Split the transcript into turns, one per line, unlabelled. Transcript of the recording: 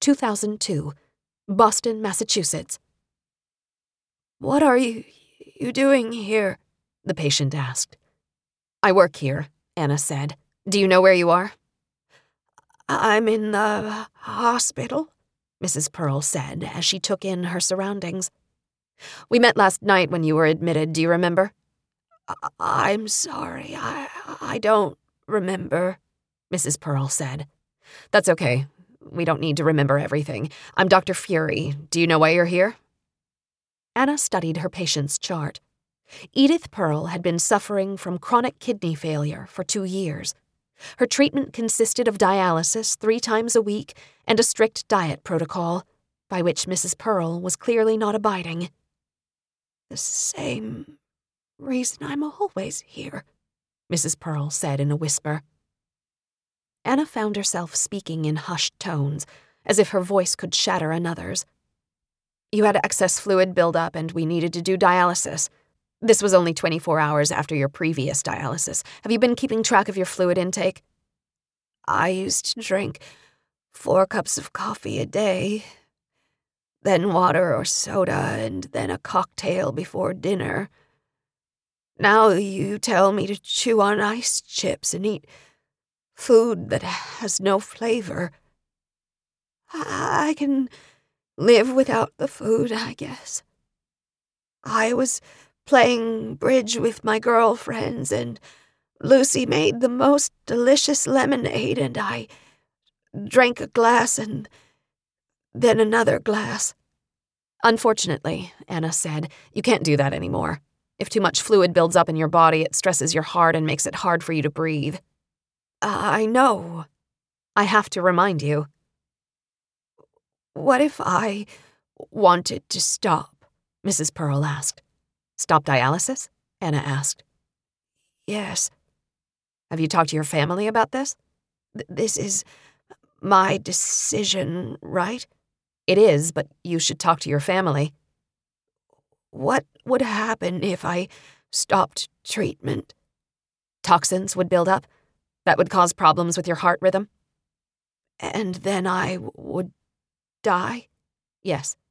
2002, Boston, Massachusetts. "What are you doing here?" the patient asked. "I work here," Anna said. "Do you know where you are?" "I'm in the hospital," Mrs. Pearl said as she took in her surroundings. "We met last night when you were admitted, do you remember?" "I'm sorry, I don't remember," Mrs. Pearl said. "That's okay. We don't need to remember everything. I'm Dr. Fury. Do you know why you're here?" Anna studied her patient's chart. Edith Pearl had been suffering from chronic kidney failure for 2 years. Her treatment consisted of dialysis 3 times a week and a strict diet protocol, by which Mrs. Pearl was clearly not abiding. "The same reason I'm always here," Mrs. Pearl said in a whisper. Anna found herself speaking in hushed tones, as if her voice could shatter another's. "You had excess fluid buildup and we needed to do dialysis. This was only 24 hours after your previous dialysis. Have you been keeping track of your fluid intake?" "I used to drink 4 cups of coffee a day, then water or soda, and then a cocktail before dinner. Now you tell me to chew on ice chips and eat food that has no flavor. I can live without the food, I guess. I was playing bridge with my girlfriends, and Lucy made the most delicious lemonade, and I drank a glass and then another glass." "Unfortunately," Anna said, "you can't do that anymore. If too much fluid builds up in your body, it stresses your heart and makes it hard for you to breathe." "I know." "I have to remind you." "What if I wanted to stop?" Mrs. Pearl asked. "Stop dialysis?" Anna asked. "Yes." "Have you talked to your family about this?" This is my decision, right?" "It is, but you should talk to your family." "What would happen if I stopped treatment?" "Toxins would build up. That would cause problems with your heart rhythm." "And then I would die?" "Yes."